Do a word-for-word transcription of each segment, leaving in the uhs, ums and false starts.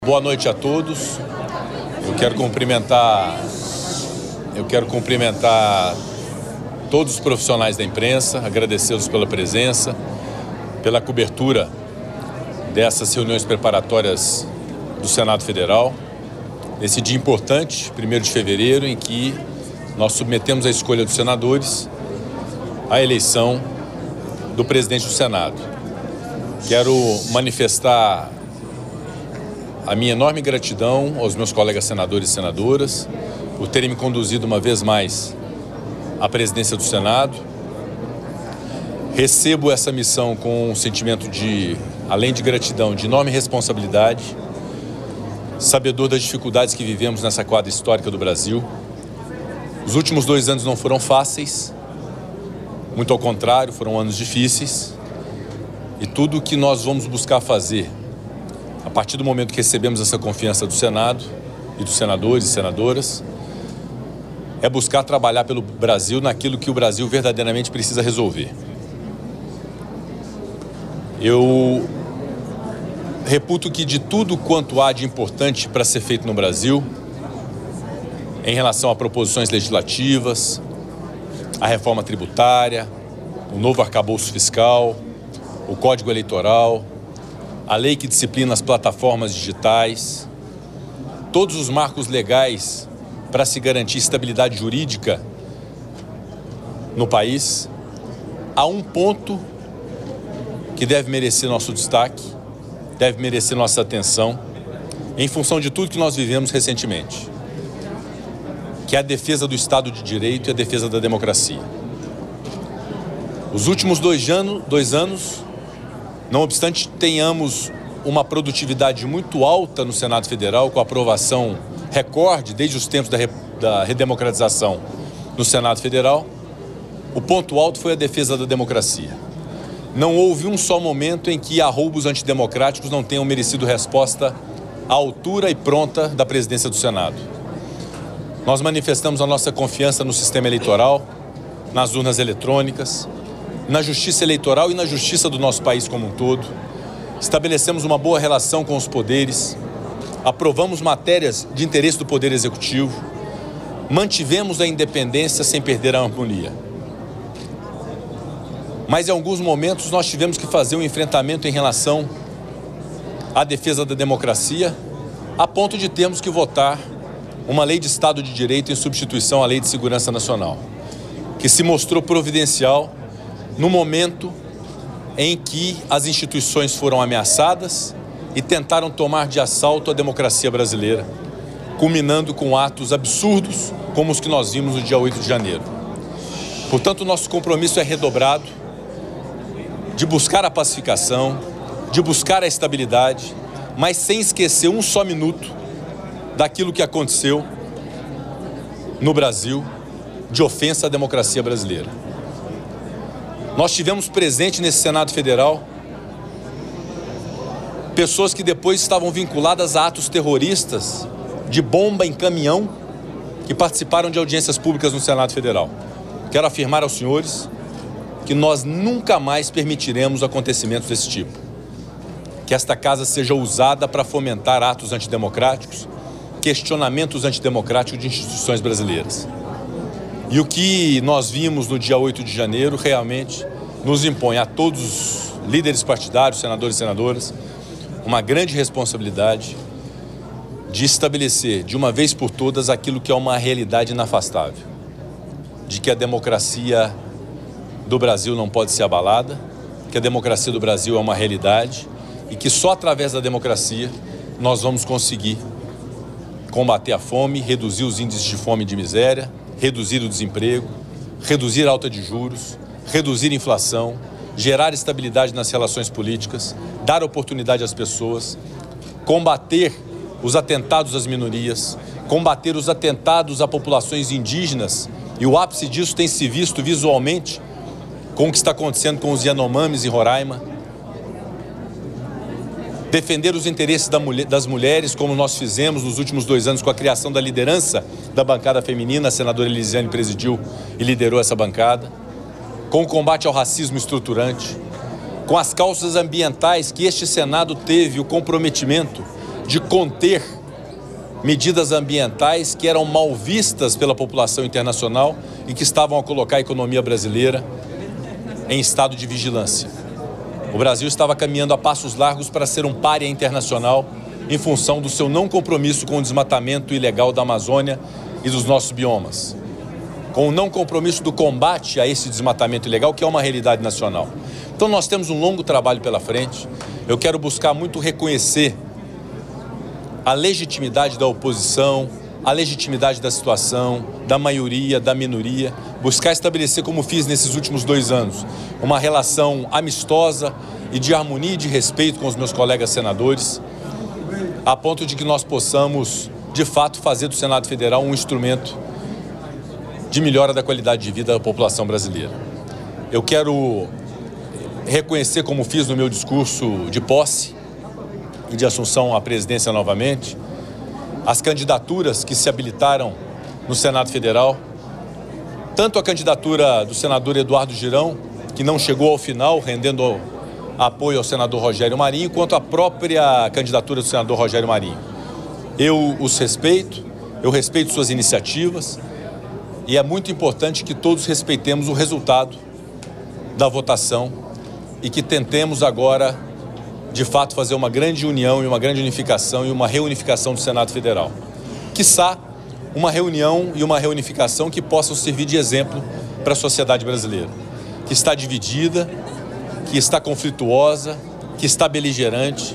Boa noite a todos. Eu quero cumprimentar, eu quero cumprimentar todos os profissionais da imprensa, agradecê-los pela presença, pela cobertura dessas reuniões preparatórias do Senado Federal. Nesse dia importante, primeiro de fevereiro, em que nós submetemos a escolha dos senadores à eleição do presidente do Senado. Quero manifestar a minha enorme gratidão aos meus colegas senadores e senadoras por terem me conduzido uma vez mais à presidência do Senado. Recebo essa missão com um sentimento de, além de gratidão, de enorme responsabilidade, sabedor das dificuldades que vivemos nessa quadra histórica do Brasil. Os últimos dois anos não foram fáceis, muito ao contrário, foram anos difíceis, e tudo o que nós vamos buscar fazer a partir do momento que recebemos essa confiança do Senado e dos senadores e senadoras, é buscar trabalhar pelo Brasil naquilo que o Brasil verdadeiramente precisa resolver. Eu reputo que de tudo quanto há de importante para ser feito no Brasil, em relação a proposições legislativas, a reforma tributária, o novo arcabouço fiscal, o Código Eleitoral, a lei que disciplina as plataformas digitais, todos os marcos legais para se garantir estabilidade jurídica no país, há um ponto que deve merecer nosso destaque, deve merecer nossa atenção, em função de tudo que nós vivemos recentemente, que é a defesa do Estado de Direito e a defesa da democracia. Os últimos dois anos, dois anos não obstante tenhamos uma produtividade muito alta no Senado Federal, com aprovação recorde desde os tempos da, re, da redemocratização no Senado Federal, o ponto alto foi a defesa da democracia. Não houve um só momento em que arroubos antidemocráticos não tenham merecido resposta à altura e pronta da presidência do Senado. Nós manifestamos a nossa confiança no sistema eleitoral, nas urnas eletrônicas, na justiça eleitoral e na justiça do nosso país como um todo. Estabelecemos uma boa relação com os poderes, aprovamos matérias de interesse do Poder Executivo, mantivemos a independência sem perder a harmonia. Mas em alguns momentos nós tivemos que fazer um enfrentamento em relação à defesa da democracia, a ponto de termos que votar uma lei de Estado de Direito em substituição à Lei de Segurança Nacional, que se mostrou providencial no momento em que as instituições foram ameaçadas e tentaram tomar de assalto a democracia brasileira, culminando com atos absurdos como os que nós vimos no dia oito de janeiro. Portanto, nosso compromisso é redobrado de buscar a pacificação, de buscar a estabilidade, mas sem esquecer um só minuto daquilo que aconteceu no Brasil de ofensa à democracia brasileira. Nós tivemos presente nesse Senado Federal pessoas que depois estavam vinculadas a atos terroristas de bomba em caminhão que participaram de audiências públicas no Senado Federal. Quero afirmar aos senhores que nós nunca mais permitiremos acontecimentos desse tipo. Que esta casa seja usada para fomentar atos antidemocráticos, questionamentos antidemocráticos de instituições brasileiras. E o que nós vimos no dia oito de janeiro realmente nos impõe a todos os líderes partidários, senadores e senadoras, uma grande responsabilidade de estabelecer de uma vez por todas aquilo que é uma realidade inafastável, de que a democracia do Brasil não pode ser abalada, que a democracia do Brasil é uma realidade e que só através da democracia nós vamos conseguir combater a fome, reduzir os índices de fome e de miséria, reduzir o desemprego, reduzir a alta de juros, reduzir a inflação, gerar estabilidade nas relações políticas, dar oportunidade às pessoas, combater os atentados às minorias, combater os atentados a populações indígenas, e o ápice disso tem se visto visualmente com o que está acontecendo com os Yanomamis em Roraima, defender os interesses da mulher, das mulheres, como nós fizemos nos últimos dois anos com a criação da liderança da bancada feminina. A senadora Elisiane presidiu e liderou essa bancada, com o combate ao racismo estruturante, com as causas ambientais que este Senado teve o comprometimento de conter medidas ambientais que eram mal vistas pela população internacional e que estavam a colocar a economia brasileira em estado de vigilância. O Brasil estava caminhando a passos largos para ser um pária internacional em função do seu não compromisso com o desmatamento ilegal da Amazônia e dos nossos biomas, com o não compromisso do combate a esse desmatamento ilegal, que é uma realidade nacional. Então nós temos um longo trabalho pela frente. Eu quero buscar muito reconhecer a legitimidade da oposição, a legitimidade da situação, da maioria, da minoria, buscar estabelecer, como fiz nesses últimos dois anos, uma relação amistosa e de harmonia e de respeito com os meus colegas senadores, a ponto de que nós possamos, de fato, fazer do Senado Federal um instrumento de melhora da qualidade de vida da população brasileira. Eu quero reconhecer, como fiz no meu discurso de posse e de assunção à presidência novamente, as candidaturas que se habilitaram no Senado Federal, tanto a candidatura do senador Eduardo Girão, que não chegou ao final, rendendo apoio ao senador Rogério Marinho, quanto a própria candidatura do senador Rogério Marinho. Eu os respeito, eu respeito suas iniciativas e é muito importante que todos respeitemos o resultado da votação e que tentemos agora, de fato, fazer uma grande união e uma grande unificação e uma reunificação do Senado Federal. Quiçá uma reunião e uma reunificação que possam servir de exemplo para a sociedade brasileira, que está dividida, que está conflituosa, que está beligerante,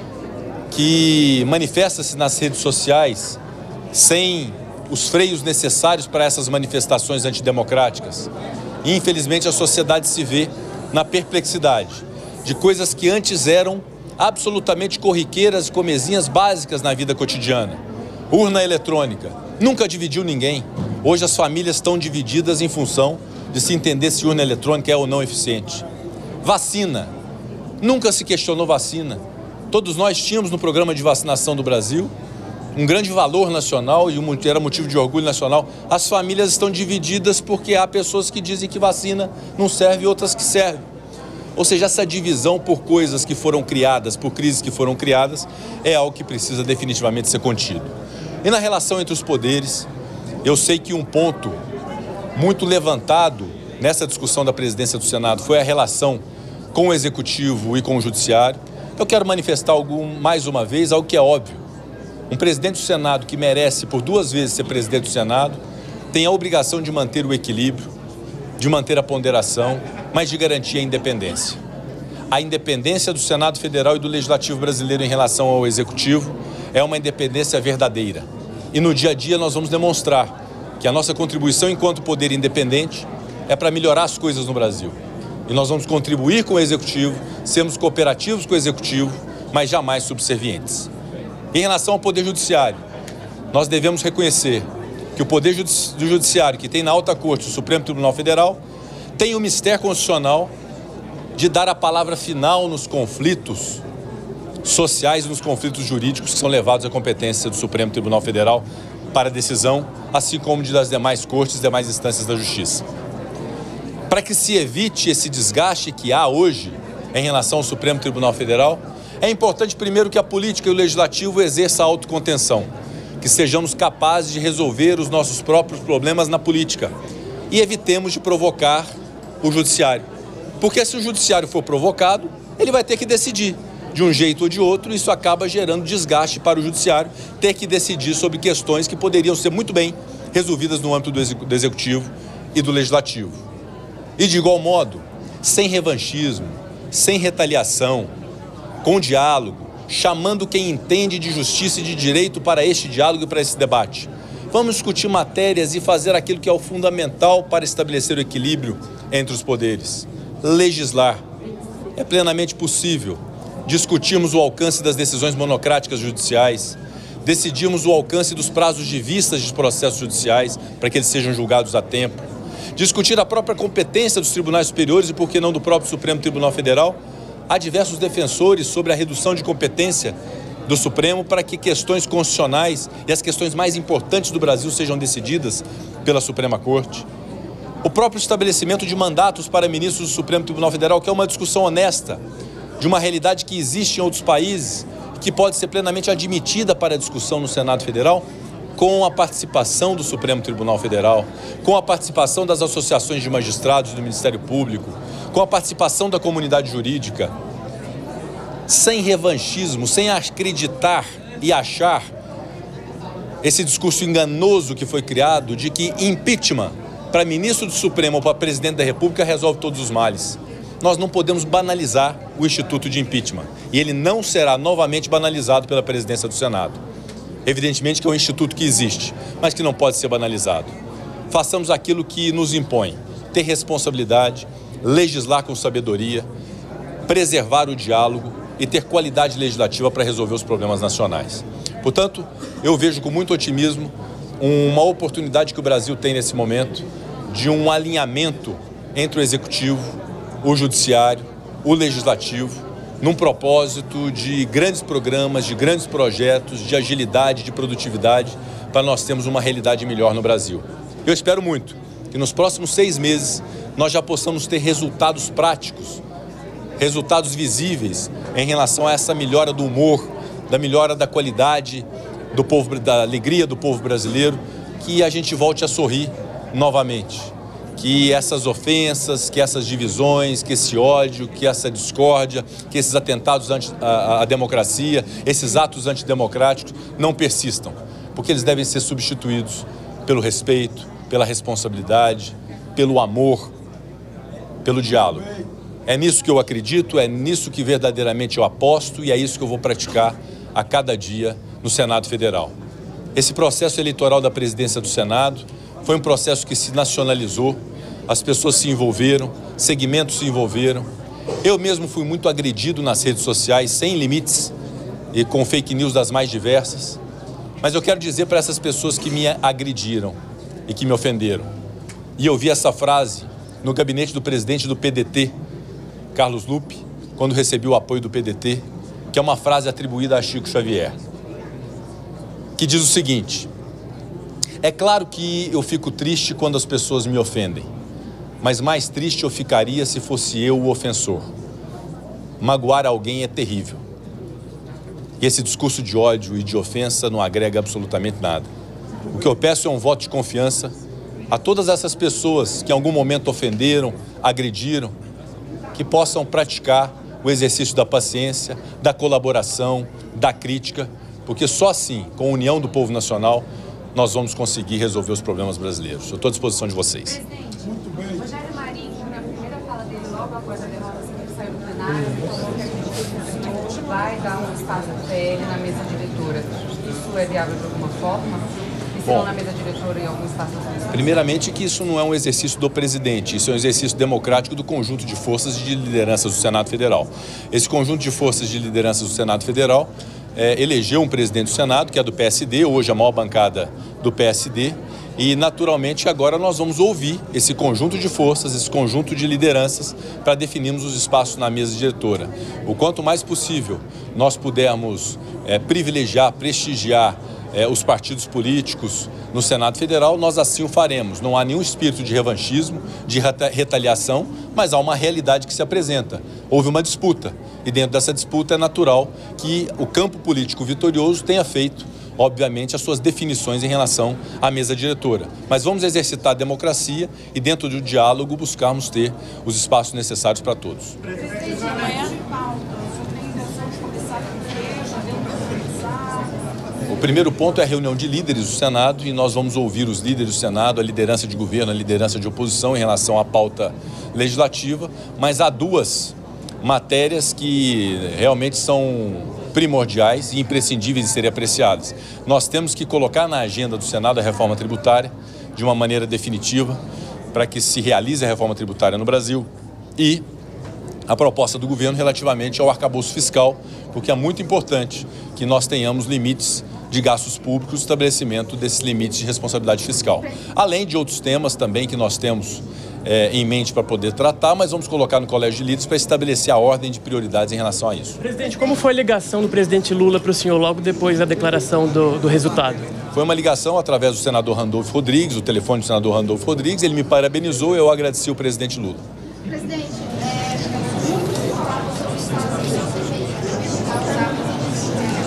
que manifesta-se nas redes sociais sem os freios necessários para essas manifestações antidemocráticas. E, infelizmente, a sociedade se vê na perplexidade de coisas que antes eram absolutamente corriqueiras e comezinhas básicas na vida cotidiana. Urna eletrônica nunca dividiu ninguém. Hoje as famílias estão divididas em função de se entender se urna eletrônica é ou não eficiente. Vacina. Nunca se questionou vacina. Todos nós tínhamos no programa de vacinação do Brasil um grande valor nacional e era motivo de orgulho nacional. As famílias estão divididas porque há pessoas que dizem que vacina não serve e outras que servem. Ou seja, essa divisão por coisas que foram criadas, por crises que foram criadas, é algo que precisa definitivamente ser contido. E na relação entre os poderes, eu sei que um ponto muito levantado nessa discussão da presidência do Senado foi a relação com o Executivo e com o Judiciário. Eu quero manifestar algo, mais uma vez, algo que é óbvio. Um presidente do Senado que merece por duas vezes ser presidente do Senado tem a obrigação de manter o equilíbrio, de manter a ponderação, mas de garantir a independência. A independência do Senado Federal e do Legislativo brasileiro em relação ao Executivo é uma independência verdadeira. E no dia a dia nós vamos demonstrar que a nossa contribuição enquanto poder independente é para melhorar as coisas no Brasil. E nós vamos contribuir com o Executivo, sermos cooperativos com o Executivo, mas jamais subservientes. Em relação ao Poder Judiciário, nós devemos reconhecer que o Poder Judiciário, que tem na Alta Corte o Supremo Tribunal Federal, tem o mistério constitucional de dar a palavra final nos conflitos sociais e nos conflitos jurídicos que são levados à competência do Supremo Tribunal Federal para decisão, assim como de das demais cortes e demais instâncias da Justiça. Para que se evite esse desgaste que há hoje em relação ao Supremo Tribunal Federal, é importante primeiro que a política e o legislativo exerçam a autocontenção, que sejamos capazes de resolver os nossos próprios problemas na política e evitemos de provocar o judiciário. Porque se o judiciário for provocado, ele vai ter que decidir de um jeito ou de outro, e isso acaba gerando desgaste para o judiciário ter que decidir sobre questões que poderiam ser muito bem resolvidas no âmbito do executivo e do legislativo. E de igual modo, sem revanchismo, sem retaliação, com diálogo, chamando quem entende de justiça e de direito para este diálogo e para esse debate. Vamos discutir matérias e fazer aquilo que é o fundamental para estabelecer o equilíbrio entre os poderes. Legislar. É plenamente possível discutirmos o alcance das decisões monocráticas judiciais, decidirmos o alcance dos prazos de vistas dos processos judiciais para que eles sejam julgados a tempo, discutir a própria competência dos tribunais superiores e, por que não, do próprio Supremo Tribunal Federal. Há diversos defensores sobre a redução de competência do Supremo para que questões constitucionais e as questões mais importantes do Brasil sejam decididas pela Suprema Corte. O próprio estabelecimento de mandatos para ministros do Supremo Tribunal Federal, que é uma discussão honesta de uma realidade que existe em outros países, que pode ser plenamente admitida para discussão no Senado Federal, com a participação do Supremo Tribunal Federal, com a participação das associações de magistrados do Ministério Público, com a participação da comunidade jurídica, sem revanchismo, sem acreditar e achar esse discurso enganoso que foi criado de que impeachment para ministro do Supremo ou para presidente da República resolve todos os males. Nós não podemos banalizar o instituto de impeachment e ele não será novamente banalizado pela presidência do Senado. Evidentemente que é um instituto que existe, mas que não pode ser banalizado. Façamos aquilo que nos impõe, ter responsabilidade, legislar com sabedoria, preservar o diálogo e ter qualidade legislativa para resolver os problemas nacionais. Portanto, eu vejo com muito otimismo uma oportunidade que o Brasil tem nesse momento de um alinhamento entre o Executivo, o Judiciário, o Legislativo, num propósito de grandes programas, de grandes projetos, de agilidade, de produtividade, para nós termos uma realidade melhor no Brasil. Eu espero muito que nos próximos seis meses nós já possamos ter resultados práticos, resultados visíveis em relação a essa melhora do humor, da melhora da qualidade do povo, da alegria do povo brasileiro, que a gente volte a sorrir novamente. Que essas ofensas, que essas divisões, que esse ódio, que essa discórdia, que esses atentados à democracia, esses atos antidemocráticos não persistam, porque eles devem ser substituídos pelo respeito, pela responsabilidade, pelo amor, pelo diálogo. É nisso que eu acredito, é nisso que verdadeiramente eu aposto e é isso que eu vou praticar a cada dia no Senado Federal. Esse processo eleitoral da presidência do Senado foi um processo que se nacionalizou, as pessoas se envolveram, segmentos se envolveram. Eu mesmo fui muito agredido nas redes sociais, sem limites e com fake news das mais diversas. Mas eu quero dizer para essas pessoas que me agrediram e que me ofenderam. E eu vi essa frase no gabinete do presidente do P D T, Carlos Lupe, quando recebi o apoio do P D T, que é uma frase atribuída a Chico Xavier, que diz o seguinte: é claro que eu fico triste quando as pessoas me ofendem, mas mais triste eu ficaria se fosse eu o ofensor. Magoar alguém é terrível. E esse discurso de ódio e de ofensa não agrega absolutamente nada. O que eu peço é um voto de confiança a todas essas pessoas que em algum momento ofenderam, agrediram, que possam praticar o exercício da paciência, da colaboração, da crítica, porque só assim, com a união do povo nacional, nós vamos conseguir resolver os problemas brasileiros. Eu estou à disposição de vocês. Presidente, muito bem. Rogério Marinho, na primeira fala dele, logo após a derrota, ele saiu do plenário e falou que a gente vai dar um espaço do P L na mesa diretora. Isso é viável de alguma forma? E se Bom, não na mesa diretora, em algum espaço da comissão? Primeiramente que isso não é um exercício do presidente, isso é um exercício democrático do conjunto de forças e de lideranças do Senado Federal. Esse conjunto de forças de lideranças do Senado Federal é, elegeu um presidente do Senado, que é do P S D, hoje a maior bancada do P S D, e naturalmente agora nós vamos ouvir esse conjunto de forças, esse conjunto de lideranças para definirmos os espaços na mesa diretora. O quanto mais possível nós pudermos é, privilegiar, prestigiar é, os partidos políticos no Senado Federal, nós assim o faremos. Não há nenhum espírito de revanchismo, de retaliação, mas há uma realidade que se apresenta. Houve uma disputa e dentro dessa disputa é natural que o campo político vitorioso tenha feito, obviamente, as suas definições em relação à mesa diretora. Mas vamos exercitar a democracia e, dentro do diálogo, buscarmos ter os espaços necessários para todos. Presidente, amanhã de pauta, você tem intenção de começar com o quê? Já deu para começar? O primeiro ponto é a reunião de líderes do Senado e nós vamos ouvir os líderes do Senado, a liderança de governo, a liderança de oposição em relação à pauta legislativa, mas há duas matérias que realmente são primordiais e imprescindíveis de serem apreciadas. Nós temos que colocar na agenda do Senado a reforma tributária de uma maneira definitiva para que se realize a reforma tributária no Brasil e a proposta do governo relativamente ao arcabouço fiscal, porque é muito importante que nós tenhamos limites de gastos públicos, estabelecimento desses limites de responsabilidade fiscal. Além de outros temas também que nós temos É, em mente para poder tratar, mas vamos colocar no Colégio de Líderes para estabelecer a ordem de prioridades em relação a isso. Presidente, como foi a ligação do presidente Lula para o senhor logo depois da declaração do, do resultado? Foi uma ligação através do senador Randolfo Rodrigues, o telefone do senador Randolfo Rodrigues, ele me parabenizou e eu agradeci o presidente Lula. Presidente, é muito falado sobre o Estado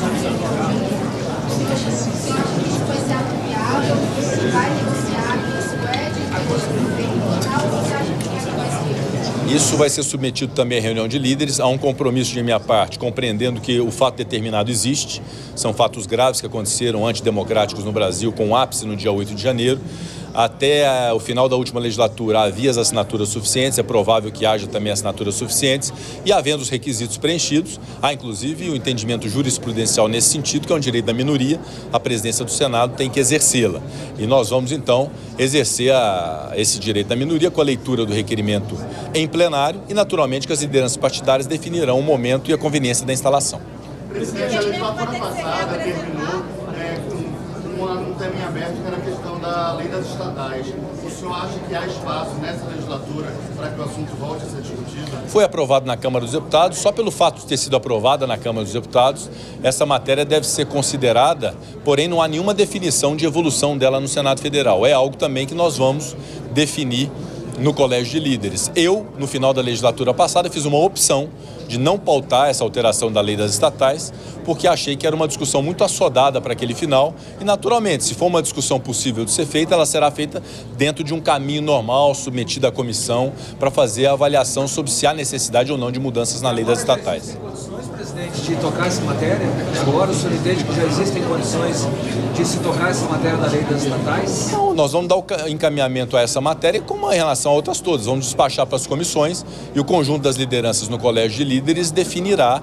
Isso vai ser submetido também à reunião de líderes, a um compromisso de minha parte, compreendendo que o fato determinado existe, são fatos graves que aconteceram antidemocráticos no Brasil, com ápice no dia oito de janeiro. Até o final da última legislatura havia as assinaturas suficientes, é provável que haja também assinaturas suficientes, e havendo os requisitos preenchidos, há inclusive o entendimento jurisprudencial nesse sentido, que é um direito da minoria, a presidência do Senado tem que exercê-la. E nós vamos então exercer a, esse direito da minoria com a leitura do requerimento em plenário e naturalmente que as lideranças partidárias definirão o momento e a conveniência da instalação. Presidente, a legislatura passada terminou é, com um tema em aberto, que era a questão da lei das estatais. O senhor acha que há espaço nessa legislatura para que o assunto volte a ser discutido? Foi aprovado na Câmara dos Deputados. Só pelo fato de ter sido aprovada na Câmara dos Deputados, essa matéria deve ser considerada, porém não há nenhuma definição de evolução dela no Senado Federal. É algo também que nós vamos definir no Colégio de Líderes. Eu, no final da legislatura passada, fiz uma opção de não pautar essa alteração da lei das estatais, porque achei que era uma discussão muito assodada para aquele final e, naturalmente, se for uma discussão possível de ser feita, ela será feita dentro de um caminho normal, submetida à comissão, para fazer a avaliação sobre se há necessidade ou não de mudanças na lei das estatais. Presidente, de tocar essa matéria? Agora o senhor entende que já existem condições de se tocar essa matéria da lei das estatais? Não, nós vamos dar o encaminhamento a essa matéria como em relação a outras todas. Vamos despachar para as comissões e o conjunto das lideranças no Colégio de Líderes definirá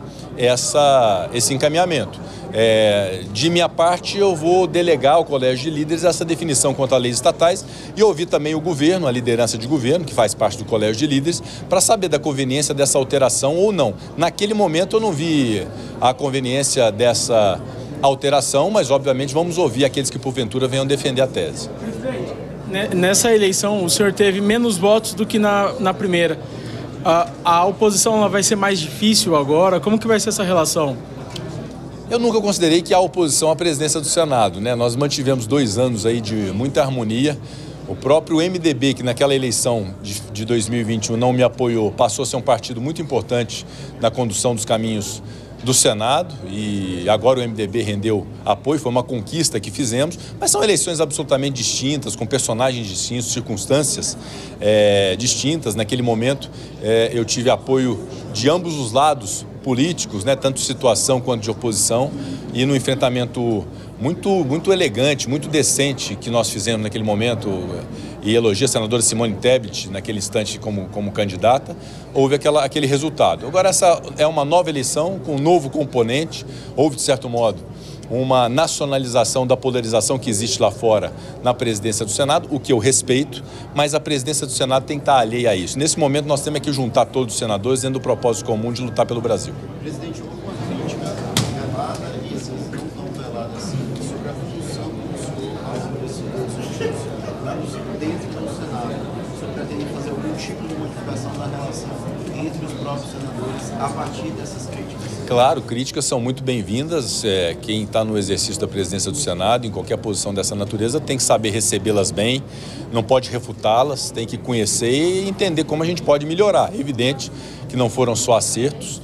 essa, esse encaminhamento. É, de minha parte, eu vou delegar ao Colégio de Líderes essa definição quanto às leis estatais e ouvir também o governo, a liderança de governo, que faz parte do Colégio de Líderes, para saber da conveniência dessa alteração ou não. Naquele momento eu não vi a conveniência dessa alteração, mas obviamente vamos ouvir aqueles que porventura venham defender a tese. Presidente, nessa eleição o senhor teve menos votos do que na, na primeira. A, a oposição ela vai ser mais difícil agora? Como que vai ser essa relação? Eu nunca considerei que há oposição à presidência do Senado, né? Nós mantivemos dois anos aí de muita harmonia. O próprio M D B, que naquela eleição de, de dois mil e vinte e um não me apoiou, passou a ser um partido muito importante na condução dos caminhos do Senado e agora o M D B rendeu apoio, foi uma conquista que fizemos, mas são eleições absolutamente distintas, com personagens distintos, circunstâncias é, distintas. Naquele momento é, eu tive apoio de ambos os lados políticos, né, tanto de situação quanto de oposição, e no enfrentamento muito, muito elegante, muito decente que nós fizemos naquele momento, e elogia a senadora Simone Tebet naquele instante como, como candidata, houve aquela, aquele resultado. Agora essa é uma nova eleição com um novo componente, houve de certo modo uma nacionalização da polarização que existe lá fora na presidência do Senado, o que eu respeito, mas a presidência do Senado tem que estar alheia a isso. Nesse momento nós temos que juntar todos os senadores dentro do propósito comum de lutar pelo Brasil. Presidente, houve uma crítica velada e assim, não tão velada assim, sobre a função do senhor aos investidores dentro do Senado. O senhor pretende fazer algum tipo de modificação da relação entre os próprios senadores a partir dessas críticas? Claro, críticas são muito bem-vindas. É, quem está no exercício da presidência do Senado, em qualquer posição dessa natureza, tem que saber recebê-las bem, não pode refutá-las, tem que conhecer e entender como a gente pode melhorar. É evidente que não foram só acertos,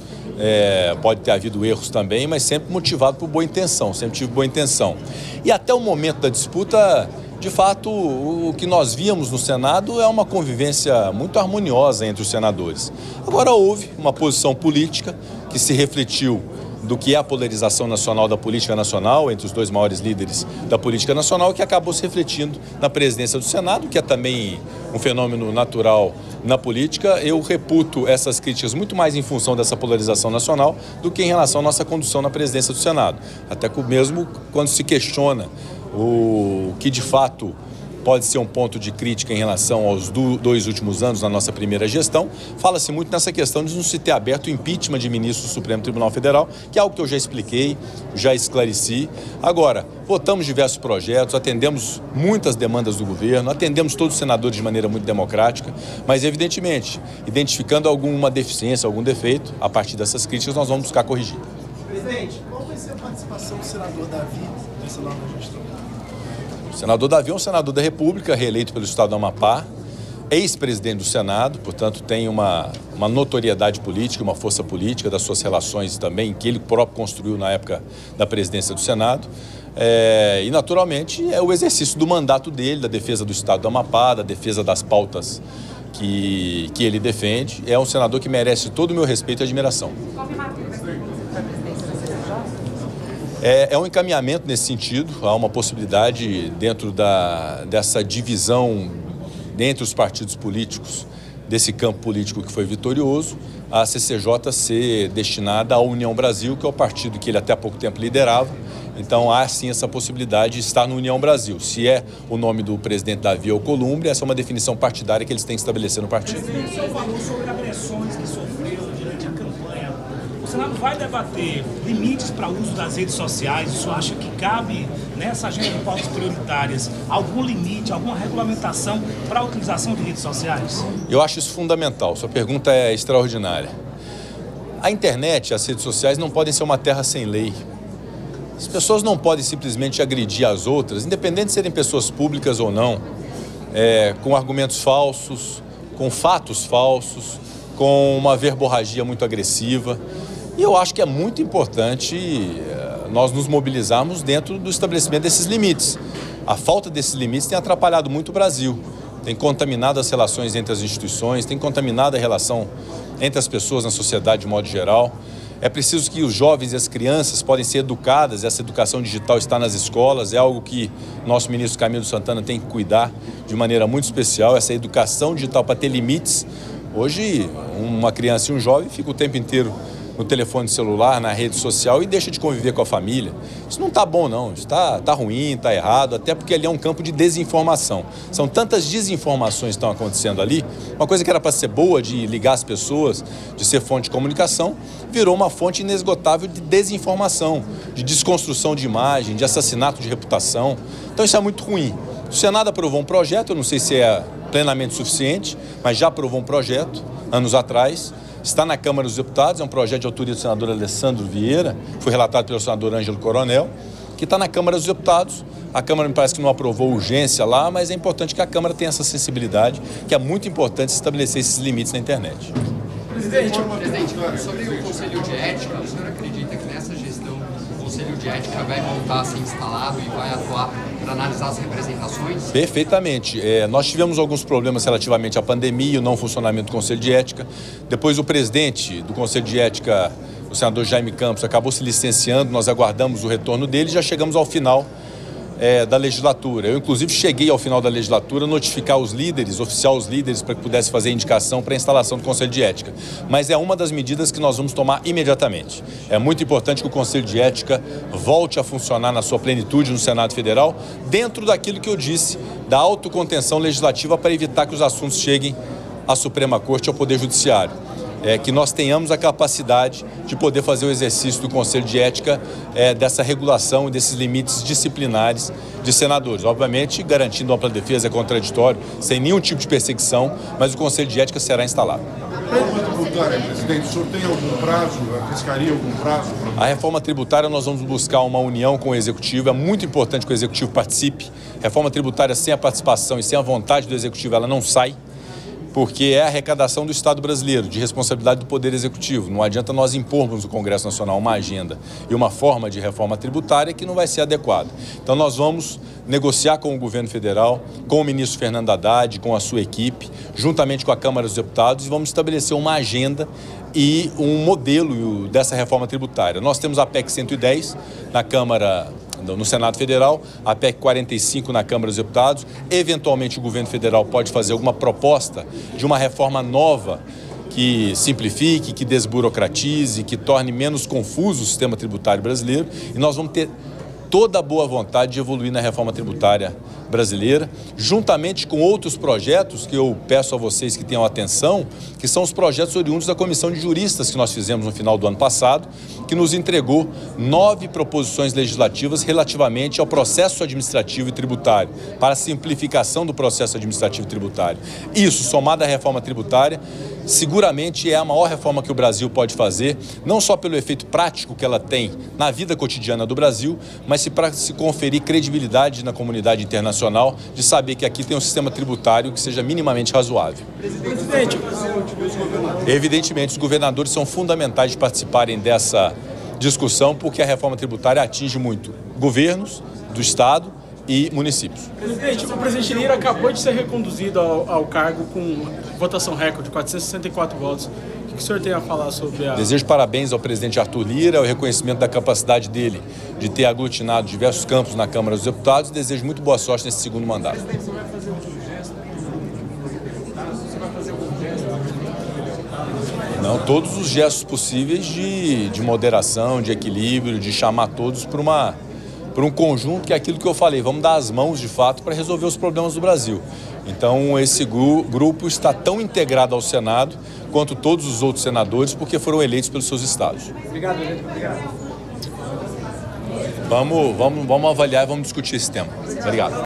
é, pode ter havido erros também, mas sempre motivado por boa intenção, sempre tive boa intenção. E até o momento da disputa, de fato, o que nós víamos no Senado é uma convivência muito harmoniosa entre os senadores. Agora houve uma posição política que se refletiu do que é a polarização nacional da política nacional, entre os dois maiores líderes da política nacional, que acabou se refletindo na presidência do Senado, que é também um fenômeno natural na política. Eu reputo essas críticas muito mais em função dessa polarização nacional do que em relação à nossa condução na presidência do Senado. Até que mesmo quando se questiona o que de fato pode ser um ponto de crítica em relação aos do, dois últimos anos na nossa primeira gestão, fala-se muito nessa questão de não se ter aberto o impeachment de ministro do Supremo Tribunal Federal, que é algo que eu já expliquei, já esclareci. Agora, votamos diversos projetos, atendemos muitas demandas do governo, atendemos todos os senadores de maneira muito democrática, mas evidentemente, identificando alguma deficiência, algum defeito, a partir dessas críticas nós vamos buscar corrigir. Presidente, qual vai ser a participação do senador Davi nessa nova gestão? O senador Davi é um senador da República, reeleito pelo estado do Amapá, ex-presidente do Senado, portanto tem uma, uma notoriedade política, uma força política das suas relações também, que ele próprio construiu na época da presidência do Senado. É, e naturalmente é o exercício do mandato dele, da defesa do estado do Amapá, da defesa das pautas que, que ele defende. É um senador que merece todo o meu respeito e admiração. Qual formatura vai ser para a presidência da C C J? É, é um encaminhamento nesse sentido. Há uma possibilidade dentro da, dessa divisão entre os partidos políticos, desse campo político que foi vitorioso, a C C J ser destinada à União Brasil, que é o partido que ele até há pouco tempo liderava. Então há sim essa possibilidade de estar no União Brasil. Se é o nome do presidente Davi Alcolumbre, essa é uma definição partidária que eles têm que estabelecer no partido. Presidente, o senhor falou sobre agressões que sofreu durante a campanha. O Senado vai debater limites para o uso das redes sociais. O senhor acha que cabe nessa agenda de pautas prioritárias algum limite, alguma regulamentação para a utilização de redes sociais? Eu acho isso fundamental. Sua pergunta é extraordinária. A internet e as redes sociais não podem ser uma terra sem lei. As pessoas não podem simplesmente agredir as outras, independente de serem pessoas públicas ou não, é, com argumentos falsos, com fatos falsos, com uma verborragia muito agressiva. E eu acho que é muito importante é, nós nos mobilizarmos dentro do estabelecimento desses limites. A falta desses limites tem atrapalhado muito o Brasil, tem contaminado as relações entre as instituições, tem contaminado a relação entre as pessoas na sociedade de modo geral. É preciso que os jovens e as crianças podem ser educadas, essa educação digital está nas escolas, é algo que nosso ministro Camilo Santana tem que cuidar de maneira muito especial, essa educação digital para ter limites. Hoje, uma criança e um jovem ficam o tempo inteiro no telefone celular, na rede social e deixa de conviver com a família. Isso não está bom, não. Isso está tá ruim, está errado, até porque ali é um campo de desinformação. São tantas desinformações que estão acontecendo ali. Uma coisa que era para ser boa, de ligar as pessoas, de ser fonte de comunicação, virou uma fonte inesgotável de desinformação, de desconstrução de imagem, de assassinato de reputação. Então isso é muito ruim. O Senado aprovou um projeto, eu não sei se é plenamente suficiente, mas já aprovou um projeto, anos atrás. Está na Câmara dos Deputados, é um projeto de autoria do senador Alessandro Vieira, foi relatado pelo senador Ângelo Coronel, que está na Câmara dos Deputados. A Câmara me parece que não aprovou urgência lá, mas é importante que a Câmara tenha essa sensibilidade, que é muito importante estabelecer esses limites na internet. Presidente, Presidente, sobre o Conselho de Ética, o senhor acredita que nessa gestão o Conselho de Ética vai voltar a ser instalado e vai atuar para analisar as representações? Perfeitamente. É, nós tivemos alguns problemas relativamente à pandemia e o não funcionamento do Conselho de Ética. Depois o presidente do Conselho de Ética, o senador Jaime Campos, acabou se licenciando, nós aguardamos o retorno dele e já chegamos ao final É, da legislatura. Eu, inclusive, cheguei ao final da legislatura notificar os líderes, oficiar os líderes para que pudesse fazer indicação para a instalação do Conselho de Ética. Mas é uma das medidas que nós vamos tomar imediatamente. É muito importante que o Conselho de Ética volte a funcionar na sua plenitude no Senado Federal, dentro daquilo que eu disse, da autocontenção legislativa para evitar que os assuntos cheguem à Suprema Corte e ao Poder Judiciário. É, que nós tenhamos a capacidade de poder fazer o exercício do Conselho de Ética, é, dessa regulação e desses limites disciplinares de senadores. Obviamente, garantindo ampla defesa, é contraditório, sem nenhum tipo de perseguição, mas o Conselho de Ética será instalado. Presidente, o senhor tem algum prazo, arriscaria algum prazo? A reforma tributária, nós vamos buscar uma união com o Executivo, é muito importante que o Executivo participe. Reforma tributária sem a participação e sem a vontade do Executivo, ela não sai. Porque é a arrecadação do Estado brasileiro, de responsabilidade do Poder Executivo. Não adianta nós impormos no Congresso Nacional uma agenda e uma forma de reforma tributária que não vai ser adequada. Então nós vamos negociar com o governo federal, com o ministro Fernando Haddad, com a sua equipe, juntamente com a Câmara dos Deputados, e vamos estabelecer uma agenda e um modelo dessa reforma tributária. Nós temos a P E C cento e dez na Câmara, no Senado Federal, a P E C quarenta e cinco na Câmara dos Deputados. Eventualmente o governo federal pode fazer alguma proposta de uma reforma nova que simplifique, que desburocratize, que torne menos confuso o sistema tributário brasileiro, e nós vamos ter toda a boa vontade de evoluir na reforma tributária brasileira, juntamente com outros projetos que eu peço a vocês que tenham atenção, que são os projetos oriundos da Comissão de Juristas que nós fizemos no final do ano passado, que nos entregou nove proposições legislativas relativamente ao processo administrativo e tributário, para a simplificação do processo administrativo e tributário. Isso, somado à reforma tributária, seguramente é a maior reforma que o Brasil pode fazer, não só pelo efeito prático que ela tem na vida cotidiana do Brasil, mas para se conferir credibilidade na comunidade internacional, de saber que aqui tem um sistema tributário que seja minimamente razoável. Presidente, evidentemente, os governadores são fundamentais de participarem dessa discussão, porque a reforma tributária atinge muito governos do Estado e municípios. Presidente, o presidente Lira acabou de ser reconduzido ao, ao cargo com votação recorde, quatrocentos e sessenta e quatro votos. O que o senhor tem a falar sobre a... Desejo parabéns ao presidente Arthur Lira, o reconhecimento da capacidade dele de ter aglutinado diversos campos na Câmara dos Deputados, e desejo muito boa sorte nesse segundo mandato. Você vai fazer algum gesto? Você vai fazer algum gesto? Não, todos os gestos possíveis de, de moderação, de equilíbrio, de chamar todos para uma... por um conjunto que é aquilo que eu falei, vamos dar as mãos de fato para resolver os problemas do Brasil. Então esse gru grupo está tão integrado ao Senado quanto todos os outros senadores, porque foram eleitos pelos seus estados. Obrigado, presidente. Obrigado. Vamos, vamos, vamos avaliar e vamos discutir esse tema. Obrigado.